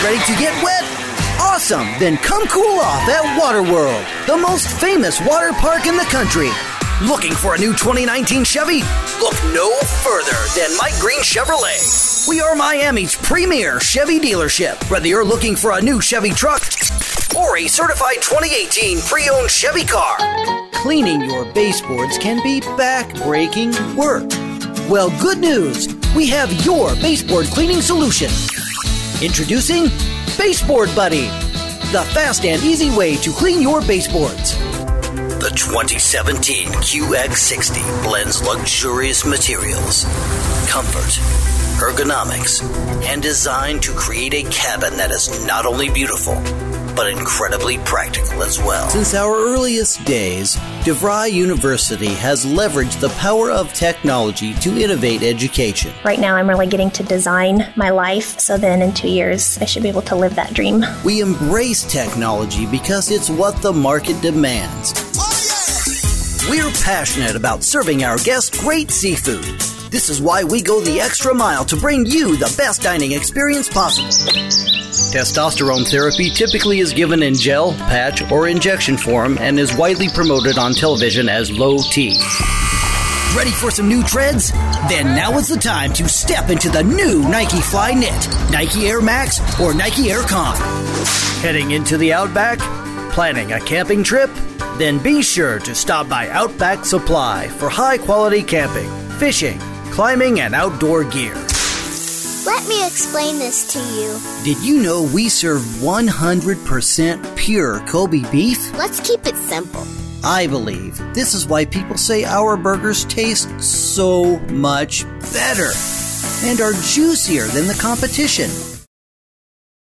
Ready to get wet? Awesome! Then come cool off at Waterworld, the most famous water park in the country. Looking for a new 2019 Chevy? Look no further than Mike Green Chevrolet. We are Miami's premier Chevy dealership. Whether you're looking for a new Chevy truck or a certified 2018 pre-owned Chevy car, cleaning your baseboards can be back-breaking work. Well, good news. We have your baseboard cleaning solution. Introducing Baseboard Buddy, the fast and easy way to clean your baseboards. The 2017 QX60 blends luxurious materials, comfort, ergonomics, and design to create a cabin that is not only beautiful, but incredibly practical as well. Since our earliest days, DeVry University has leveraged the power of technology to innovate education. Right now, I'm really getting to design my life, so then in 2 years, I should be able to live that dream. We embrace technology because it's what the market demands. We're passionate about serving our guests great seafood. This is why we go the extra mile to bring you the best dining experience possible. Testosterone therapy typically is given in gel, patch, or injection form and is widely promoted on television as low T. Ready for some new treads? Then now is the time to step into the new Nike Fly Knit, Nike Air Max, or Nike Air Con. Heading into the Outback? Planning a camping trip? Then be sure to stop by Outback Supply for high-quality camping, fishing, climbing, and outdoor gear. Let me explain this to you. Did you know we serve 100% pure Kobe beef? Let's keep it simple. I believe this is why people say our burgers taste so much better and are juicier than the competition.